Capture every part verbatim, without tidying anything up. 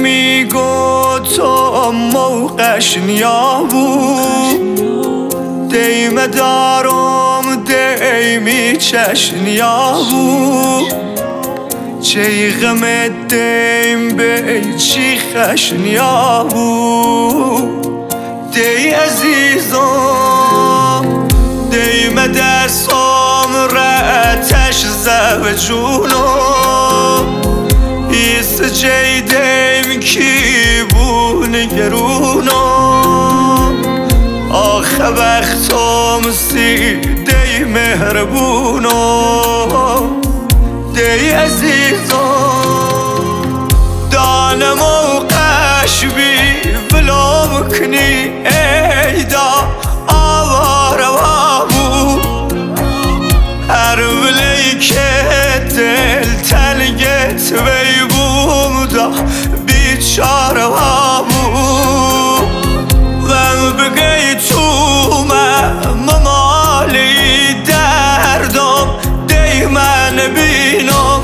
میگو تو موقعش نیابو دیم دارم دیمی چشنیابو چی غم دیم به چی خشنیابو دی عزیزم دیم دستم رتش زب جونم ایس جی دیم کی بون گرونم آخه وقتم سی دی مهربونم دی عزیزم دانم و قشبی بلوم کنی ایدا آواره وابو هر ولی که دل تلگت بیبوم دا بیچاره وابو غم بگی تو ممالی دردم دی من بینم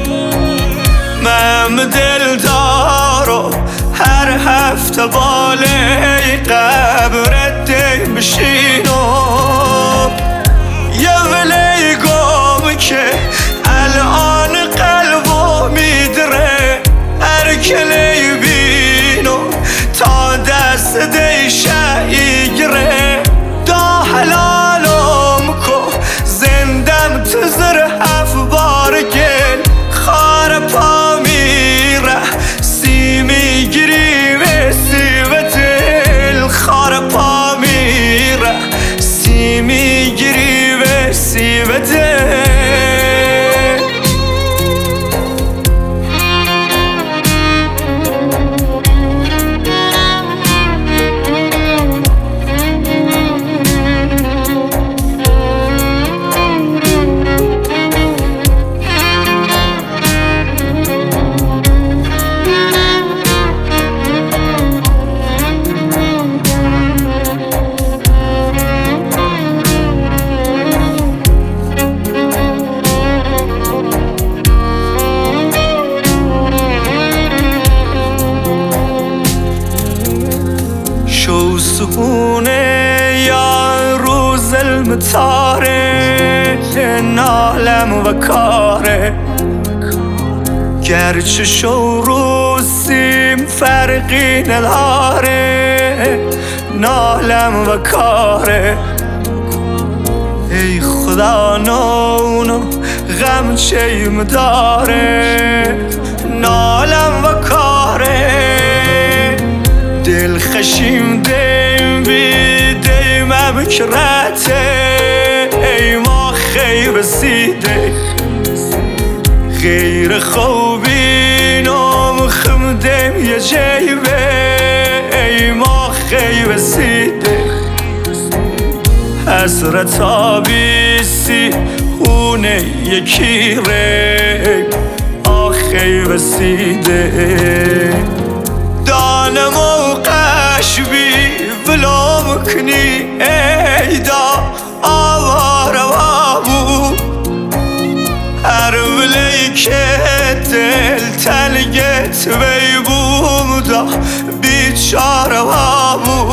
من دل دارم هر هفته بالای قبرت دی بشینم یه ولی گم که الان قلبو میدره هر کلی بینم تا دست دی شایگره دا حلالم کو زندم تزر هف بار گل خار پا میره سی میگیری و سیوت خار پا میره سی میگیری و سیوت سکونه یا روز المتاره نالم و کاره گرچه شو روزیم فرقی نداره نالم و کاره ای خدا نونو غم چیم داره نالم و کاره دل خشیم دیم بی دیمم کرته ای ما خیب سیده غیر خوبینم خم دیم یه جیبه ای ما خیب سیده حسرت آبیسی هونه یکی ری آخیب سیده دانم و قشبی بلوم کنی ایدا آواره وابو هر ولی که دل تلگت بیبوم دا بیچاره وابو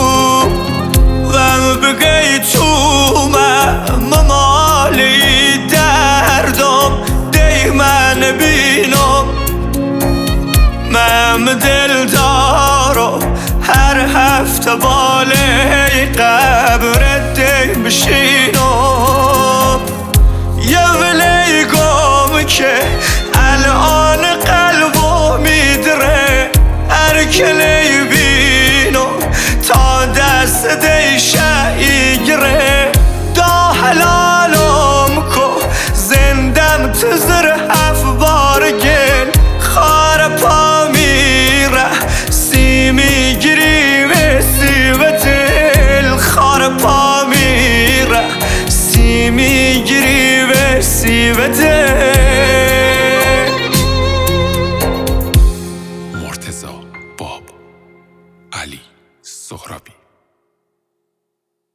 غم بگی تو ممالی دردم دی من بینم من دل دارم هر هفته بالای قبرت دی بشینم یه ولی گم که الان قلبو میدره هر کلی بینم تا دست دی شایگره دا حلالم کو زندم تزر هف بار گل خار پا میره سی میگیری و سیوت خار پا میره سی میگیری و سیوت مرتضی باب علی سهرابی.